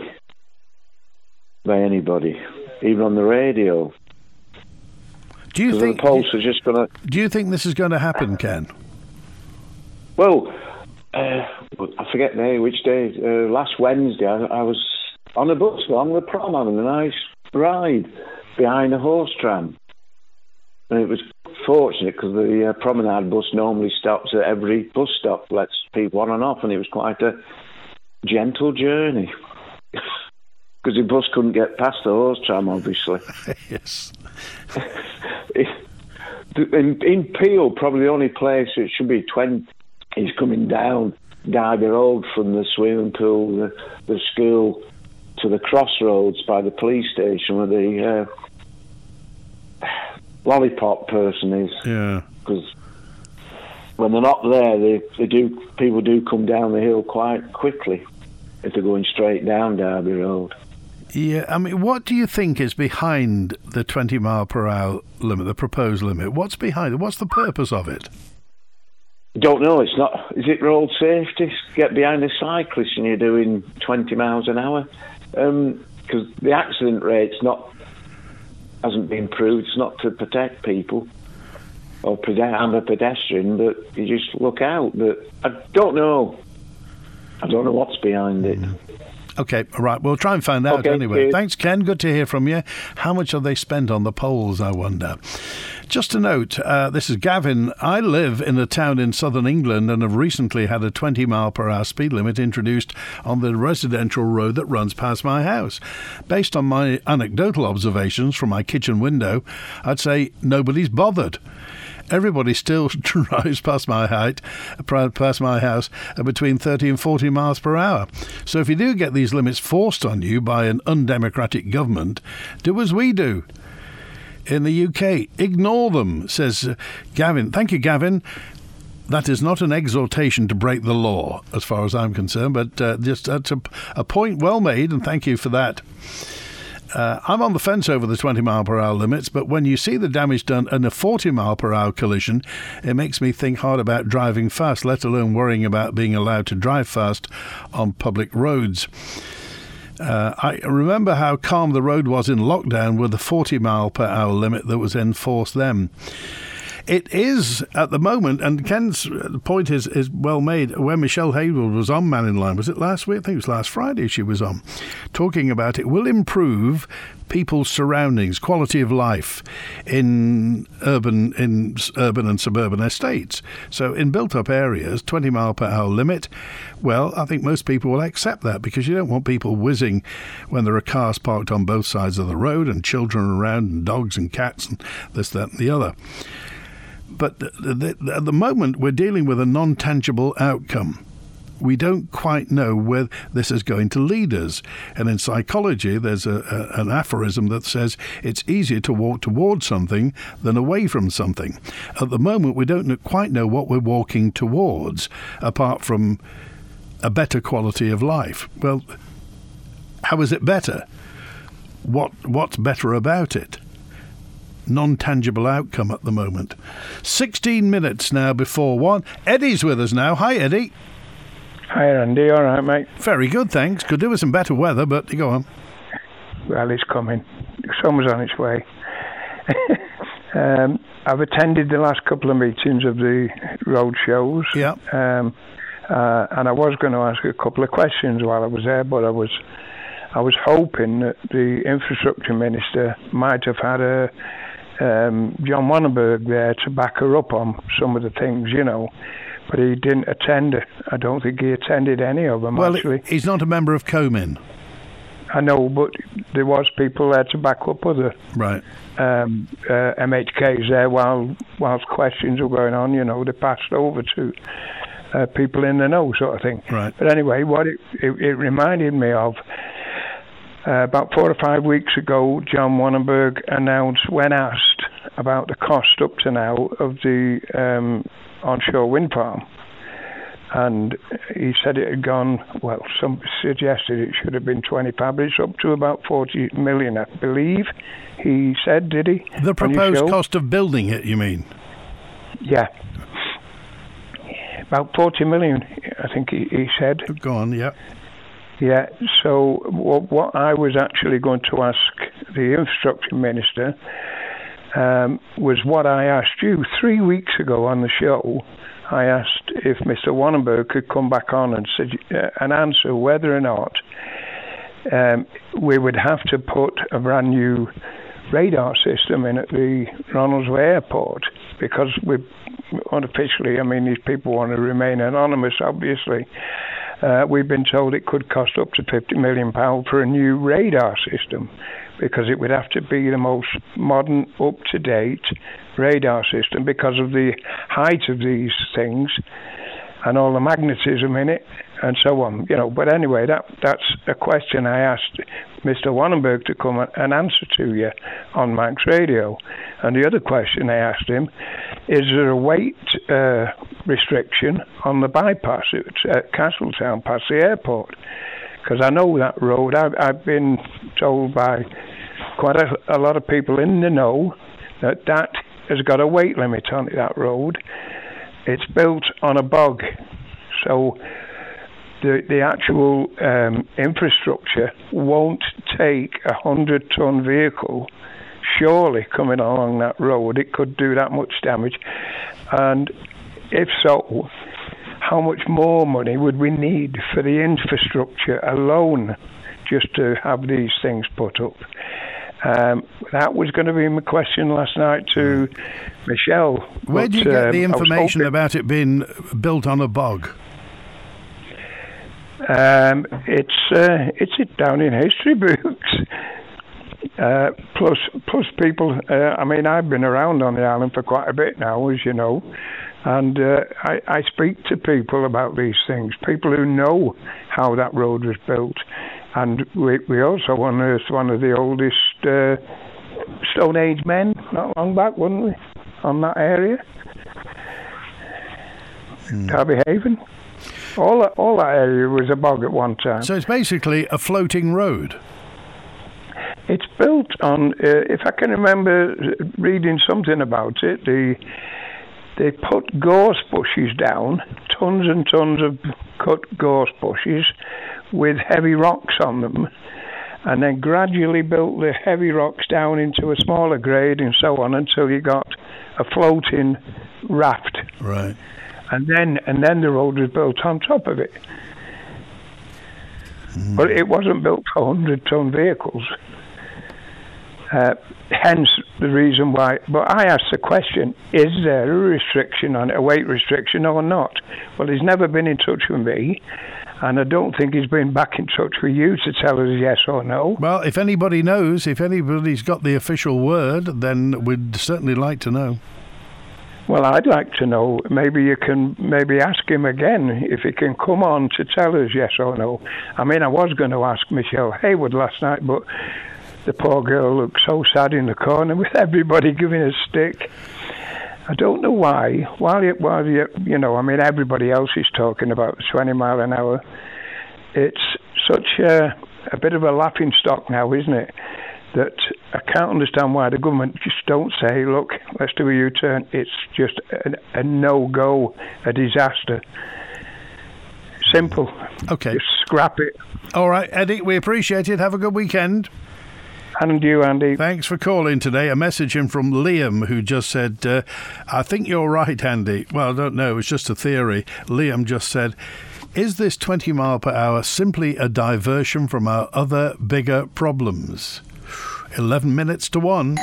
Speaker 16: by anybody, even on the radio.
Speaker 2: Do you think
Speaker 16: the polls are just going to?
Speaker 2: Do you think this is going to happen, Ken?
Speaker 16: Well, uh, I forget now which day. Uh, last Wednesday, I, I was on a bus along the prom having a nice ride behind a horse tram. And it was fortunate because the uh, promenade bus normally stops at every bus stop, lets people on and off, and it was quite a gentle journey. Because the bus couldn't get past the horse tram, obviously.
Speaker 2: Yes.
Speaker 16: in, in Peel, probably the only place it should be twenty is coming down Derby Road from the swimming pool, the, the school, to the crossroads by the police station where the uh, lollipop person is.
Speaker 2: Yeah.
Speaker 16: Because when they're not there, they, they do people do come down the hill quite quickly if they're going straight down Derby Road.
Speaker 2: Yeah, I mean, what do you think is behind the twenty mile per hour limit, the proposed limit? What's behind it? What's the purpose of it?
Speaker 16: Don't know. It's not. Is it road safety? Get behind a cyclist and you're doing twenty miles an hour, because um, the accident rate's not hasn't been proved. It's not to protect people or pede- I'm a pedestrian, but you just look out. But I don't know. I don't know what's behind it.
Speaker 2: Okay, all right. We'll try and find out
Speaker 16: okay,
Speaker 2: anyway.
Speaker 16: cheers.
Speaker 2: Thanks, Ken. Good to hear from you. How much have they spent on the polls, I wonder? Just a note, uh, this is Gavin. I live in a town in southern England and have recently had a twenty mile per hour speed limit introduced on the residential road that runs past my house. Based on my anecdotal observations from my kitchen window, I'd say nobody's bothered. Everybody still drives past my height, past my house, between thirty and forty miles per hour. So if you do get these limits forced on you by an undemocratic government, do as we do in the U K. Ignore them, says uh, Gavin. Thank you, Gavin. That is not an exhortation to break the law, as far as I'm concerned, but uh, just that's a, a point well made, and thank you for that. Uh, I'm on the fence over the twenty mile per hour limits, but when you see the damage done in a forty mile per hour collision, it makes me think hard about driving fast, let alone worrying about being allowed to drive fast on public roads. Uh, I remember how calm the road was in lockdown with the forty mile per hour limit that was enforced then. It is at the moment, and Ken's point is, is well made. When Michelle Haywood was on Man in Line, was it last week? I think it was last Friday she was on, talking about it will improve people's surroundings, quality of life in urban in urban and suburban estates. So in built-up areas, twenty mile per hour limit, well, I think most people will accept that because you don't want people whizzing when there are cars parked on both sides of the road and children around and dogs and cats and this, that and the other. But the, the, at the moment, we're dealing with a non-tangible outcome. We don't quite know where this is going to lead us. And in psychology, there's a, a, an aphorism that says it's easier to walk towards something than away from something. At the moment, we don't quite know what we're walking towards, apart from a better quality of life. Well, how is it better? What What's better about it? Non-tangible outcome at the moment. sixteen minutes now before one. Eddie's with us now. Hi, Eddie.
Speaker 17: Hi, Andy. All right, mate?
Speaker 2: Very good, thanks. Could do with some better weather, but go on.
Speaker 17: Well, it's coming. Summer's on its way. um, I've attended the last couple of meetings of the road shows.
Speaker 2: Yeah.
Speaker 17: Um, uh, and I was going to ask a couple of questions while I was there, but I was I was hoping that the infrastructure minister might have had a um, John Wanenberg there to back her up on some of the things, you know. But he didn't attend. I don't think he attended any of them,
Speaker 2: well,
Speaker 17: actually.
Speaker 2: He's not a member of Comin.
Speaker 17: I know, but there was people there to back up other
Speaker 2: right.
Speaker 17: um, uh, M H Ks there while whilst questions were going on. You know, they passed over to uh, people in the know, sort of thing.
Speaker 2: Right.
Speaker 17: But anyway, what it, it, it reminded me of, uh, about four or five weeks ago, John Wanenberg announced, when asked about the cost up to now of the um, onshore wind farm, and he said it had gone, well, some suggested it should have been twenty-five, but it's up to about forty million, I believe. He said, did he?
Speaker 2: The proposed cost of building it, you mean?
Speaker 17: Yeah. About forty million, I think he, he said.
Speaker 2: Go on, yeah.
Speaker 17: Yeah, so what, what I was actually going to ask the infrastructure minister um, was what I asked you three weeks ago on the show. I asked if Mister Wanenberg could come back on and, uh, and answer whether or not um, we would have to put a brand new radar system in at the Ronaldsway Airport, because we unofficially, I mean, these people want to remain anonymous, obviously. Uh, we've been told it could cost up to fifty million pounds for a new radar system, because it would have to be the most modern, up-to-date radar system because of the height of these things and all the magnetism in it and so on. You know, but anyway, that that's a question I asked Mister Wanenberg to come and answer to you on Manx Radio. And the other question I asked him, is there a weight uh, restriction on the bypass at Castletown past the airport? Because I know that road. I've, I've been told by quite a, a lot of people in the know that that has got a weight limit on it, that road. It's built on a bog, so the the actual um, infrastructure won't take a hundred ton vehicle surely coming along that road. It could do that much damage, and if so, how much more money would we need for the infrastructure alone just to have these things put up? Um, that was going to be my question last night to Michelle.
Speaker 2: Where
Speaker 17: but,
Speaker 2: did you get
Speaker 17: um,
Speaker 2: the information
Speaker 17: hoping,
Speaker 2: about it being built on a bog?
Speaker 17: Um, it's uh, it's it down in history books. Uh, plus, plus people. Uh, I mean, I've been around on the island for quite a bit now, as you know, and uh, I, I speak to people about these things. People who know how that road was built. And we we also unearthed one of the oldest uh, Stone Age men not long back, wasn't we, on that area? Mm. Derby Haven. All that, all that area was a bog at one time.
Speaker 2: So it's basically a floating road.
Speaker 17: It's built on, uh, if I can remember reading something about it, the they put gorse bushes down, tons and tons of cut gorse bushes, with heavy rocks on them, and then gradually built the heavy rocks down into a smaller grade and so on until you got a floating raft.
Speaker 2: Right.
Speaker 17: And then and then the road was built on top of it. Mm. But it wasn't built for one hundred ton vehicles. Uh, hence the reason why. But I asked the question, is there a restriction on it, a weight restriction or not? Well, he's never been in touch with me. And I don't think he's been back in touch with you to tell us yes or no.
Speaker 2: Well, if anybody knows, if anybody's got the official word, then we'd certainly like to know.
Speaker 17: Well, I'd like to know. Maybe you can maybe ask him again if he can come on to tell us yes or no. I mean, I was going to ask Michelle Haywood last night, but the poor girl looked so sad in the corner with everybody giving a stick. I don't know why. While you, while you, you know, I mean, everybody else is talking about twenty mile an hour. It's such a, a bit of a laughing stock now, isn't it? That I can't understand why the government just don't say, look, let's do a U-turn. It's just a, a no-go, a disaster. Simple.
Speaker 2: Okay.
Speaker 17: Just scrap it.
Speaker 2: All right, Eddie, we appreciate it. Have a good weekend.
Speaker 17: And you, Andy.
Speaker 2: Thanks for calling today. A message in from Liam, who just said, uh, I think you're right, Andy. Well, I don't know. It's just a theory. Liam just said, is this twenty mile per hour simply a diversion from our other bigger problems? eleven minutes to one.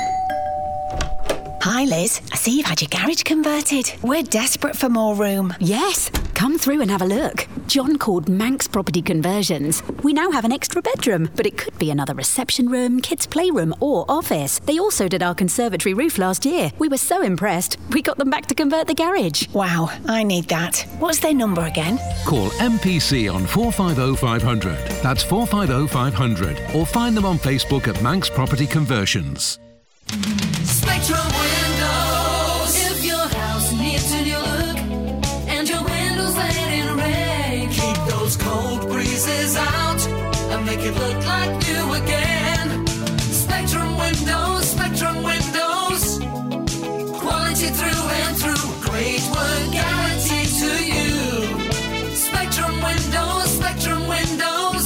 Speaker 18: Hi, Liz. I see you've had your garage converted. We're desperate for more room. Yes. Come through and have a look. John called Manx Property Conversions. We now have an extra bedroom, but it could be another reception room, kids' playroom or office. They also did our conservatory roof last year. We were so impressed, we got them back to convert the garage. Wow, I need that. What's their number again?
Speaker 14: Call M P C on four five zero five hundred. That's four five zero five hundred. Or find them on Facebook at Manx Property Conversions.
Speaker 19: Spectrum Windows. If your house needs a new look and your windows let in rain, keep those cold breezes out and make it look like new again. Spectrum Windows, Spectrum Windows. Quality through and through. Great work guaranteed to you. Spectrum Windows, Spectrum Windows.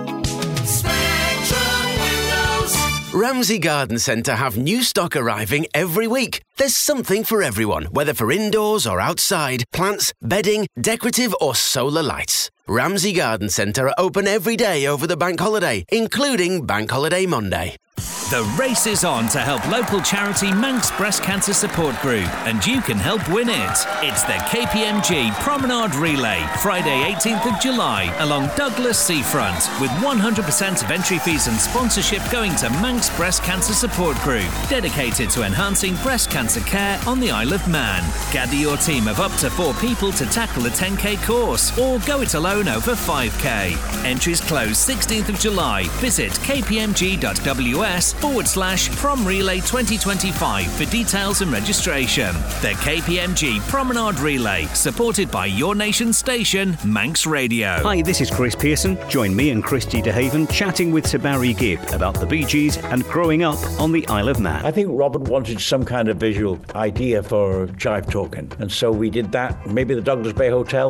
Speaker 19: Spectrum Windows.
Speaker 20: Ramsey Garden Centre have new stock arriving every week. There's something for everyone, whether for indoors or outside, plants, bedding, decorative or solar lights. Ramsey Garden Centre are open every day over the bank holiday, including Bank Holiday Monday.
Speaker 11: The race is on to help local charity Manx Breast Cancer Support Group, and you can help win it. It's the K P M G Promenade Relay, Friday eighteenth of July, along Douglas Seafront, with one hundred percent of entry fees and sponsorship going to Manx Breast Cancer Support Group, dedicated to enhancing breast cancer care on the Isle of Man. Gather your team of up to four people to tackle a ten K course, or go it alone over five K. Entries close sixteenth of July. Visit k p m g dot w s forward slash Prom Relay twenty twenty-five for details and registration. The K P M G Promenade Relay, supported by your nation's station, Manx Radio.
Speaker 21: Hi, this is Chris Pearson. Join me and Christy DeHaven chatting with Sir Barry Gibb about the Bee Gees and growing up on the Isle of Man.
Speaker 22: I think Robert wanted some kind of visual idea for Jive Talking, and so we did that. Maybe the Douglas Bay Hotel.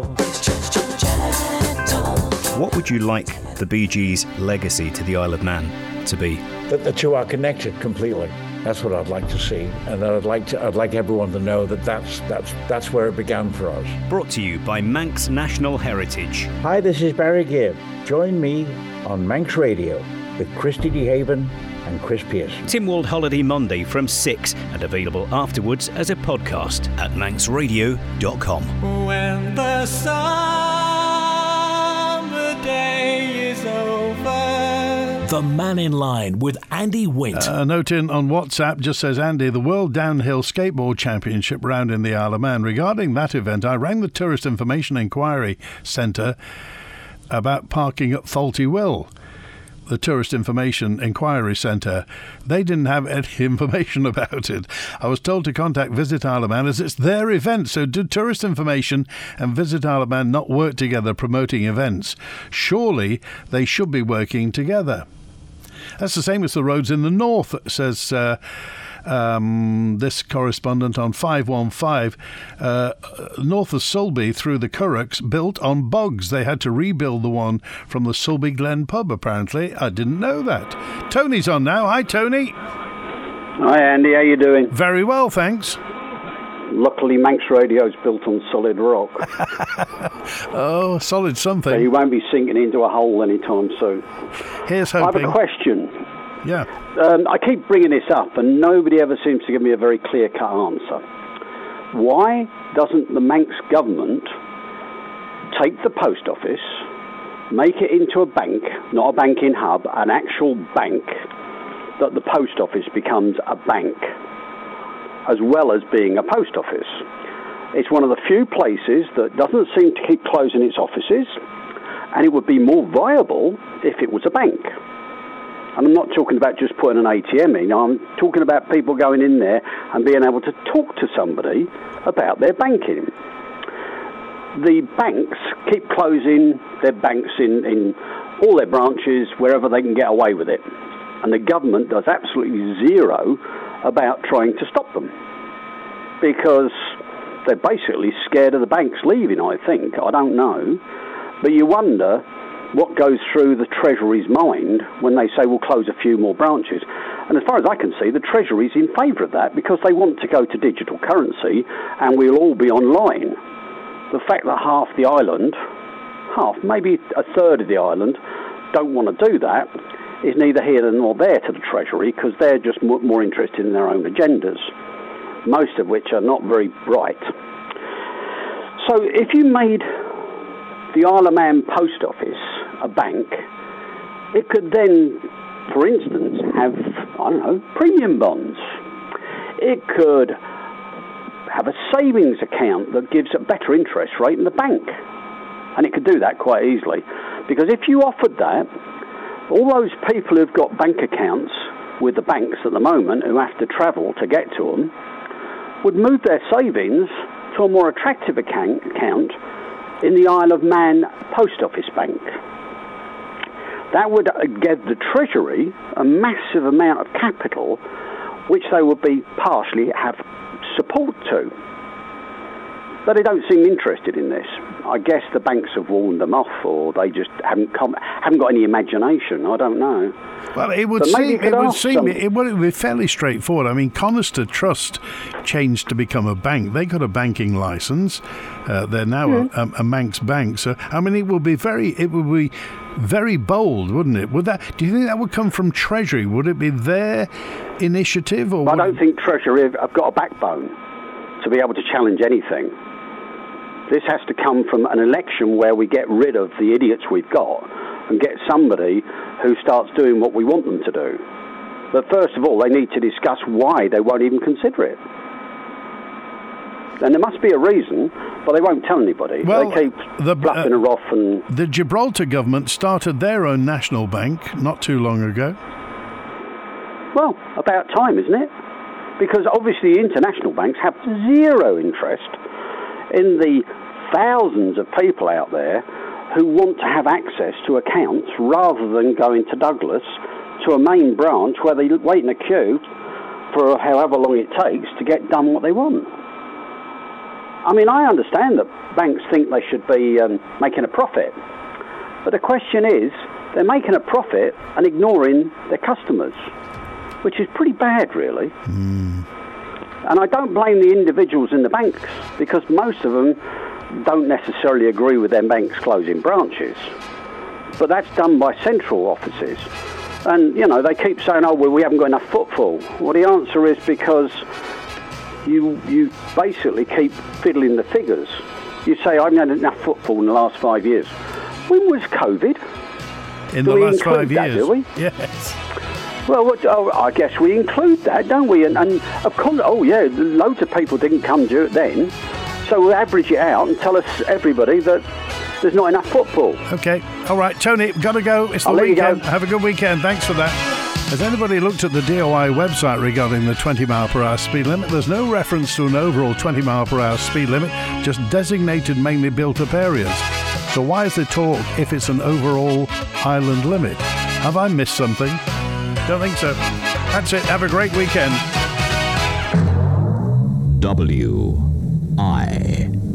Speaker 21: What would you like the Bee Gees' legacy to the Isle of Man to be?
Speaker 22: That the two are connected completely. That's what I'd like to see, and I'd like to. I'd like everyone to know that that's that's that's where it began for us.
Speaker 21: Brought to you by Manx National Heritage.
Speaker 22: Hi, this is Barry Gibb. Join me on Manx Radio with Christy DeHaven and Chris Pearson.
Speaker 21: Tynwald Holiday Monday from six and available afterwards as a podcast at manx radio dot com.
Speaker 19: When the summer day is over.
Speaker 1: The Man in Line with Andy Wint.
Speaker 2: A note in on WhatsApp just says, Andy, the World Downhill Skateboard Championship round in the Isle of Man. Regarding that event, I rang the Tourist Information Inquiry Centre about parking at Faulty Will. The Tourist Information Inquiry Centre. They didn't have any information about it. I was told to contact Visit Isle of Man as it's their event. So did Tourist Information and Visit Isle of Man not work together promoting events? Surely they should be working together. That's the same as the roads in the north, says uh, um, this correspondent on five one five. Uh, north of Sulby through the Currachs built on bogs. They had to rebuild the one from the Sulby Glen pub, apparently. I didn't know that. Tony's on now. Hi, Tony.
Speaker 23: Hi, Andy. How you doing?
Speaker 2: Very well, thanks.
Speaker 23: Luckily, Manx Radio's built on solid rock.
Speaker 2: Oh, solid something.
Speaker 23: So you won't be sinking into a hole anytime soon.
Speaker 2: Here's hoping.
Speaker 23: I have a question.
Speaker 2: Yeah.
Speaker 23: Um, I keep bringing this up, and nobody ever seems to give me a very clear-cut answer. Why doesn't the Manx government take the post office, make it into a bank, not a banking hub, an actual bank, that the post office becomes a bank, as well as being a post office? It's one of the few places that doesn't seem to keep closing its offices, and it would be more viable if it was a bank. And I'm not talking about just putting an A T M in. I'm talking about people going in there and being able to talk to somebody about their banking. The banks keep closing their banks in, in all their branches wherever they can get away with it. And the government does absolutely zero about trying to stop them, because they're basically scared of the banks leaving, I think. I don't know. But you wonder what goes through the Treasury's mind when they say we'll close a few more branches. And as far as I can see, the Treasury's in favour of that, because they want to go to digital currency and we'll all be online. The fact that half the island, half, maybe a third of the island, don't want to do that is neither here nor there to the Treasury, because they're just more interested in their own agendas, most of which are not very bright. So if you made the Isle of Man post office a bank, it could then, for instance, have, I don't know, premium bonds. It could have a savings account that gives a better interest rate in the bank. And it could do that quite easily. Because if you offered that, all those people who've got bank accounts with the banks at the moment, who have to travel to get to them, would move their savings to a more attractive account, account in the Isle of Man Post Office Bank. That would give the Treasury a massive amount of capital, which they would be partially have support to. But they don't seem interested in this. I guess the banks have warned them off, or they just haven't come, haven't got any imagination. I don't know.
Speaker 2: Well, it would
Speaker 23: But maybe
Speaker 2: seem
Speaker 23: you could
Speaker 2: it would
Speaker 23: ask
Speaker 2: seem
Speaker 23: them.
Speaker 2: it would be fairly straightforward. I mean, Conister Trust changed to become a bank. They got a banking license. Uh, they're now
Speaker 23: Hmm.
Speaker 2: a, a, a Manx bank. So, I mean, it would be very it would be very bold, wouldn't it? Would that? Do you think that would come from Treasury? Would it be their initiative, or?
Speaker 23: I
Speaker 2: would
Speaker 23: don't think Treasury have, have got a backbone to be able to challenge anything. This has to come from an election where we get rid of the idiots we've got and get somebody who starts doing what we want them to do. But first of all, they need to discuss why they won't even consider it. And there must be a reason, but they won't tell anybody.
Speaker 2: Well,
Speaker 23: they keep
Speaker 2: the,
Speaker 23: bluffing
Speaker 2: uh,
Speaker 23: her off. And
Speaker 2: The Gibraltar government started their own national bank not too long ago.
Speaker 23: well, about time, isn't it? Because obviously international banks have zero interest in the thousands of people out there who want to have access to accounts rather than going to Douglas to a main branch where they wait in a queue for however long it takes to get done what they want. I mean, I understand that banks think they should be um, making a profit, but the question is, they're making a profit and ignoring their customers, which is pretty bad, really.
Speaker 2: Mm.
Speaker 23: And I don't blame the individuals in the banks, because most of them don't necessarily agree with their banks closing branches. But that's done by central offices. And, you know, they keep saying, oh, well, we haven't got enough footfall. Well, the answer is because you you basically keep fiddling the figures. You say, I haven't had enough footfall in the last five years. When was COVID?
Speaker 2: In
Speaker 23: do
Speaker 2: the
Speaker 23: we
Speaker 2: last five
Speaker 23: that,
Speaker 2: years.
Speaker 23: Do we?
Speaker 2: Yes.
Speaker 23: Well, what, oh, I guess we include that, don't we? And, and of course, oh, yeah, loads of people didn't come to it then. So we'll average it out and tell us, everybody, that there's not enough football.
Speaker 2: OK. All right, Tony, got to go. It's the
Speaker 23: I'll let you
Speaker 2: weekend.
Speaker 23: go.
Speaker 2: Have a good weekend. Thanks for that. Has anybody looked at the D O I website regarding the twenty mile per hour speed limit? There's no reference to an overall twenty mile per hour speed limit, just designated mainly built-up areas. So why is there talk if it's an overall island limit? Have I missed something? Don't think so. That's it. Have a great weekend.
Speaker 3: W I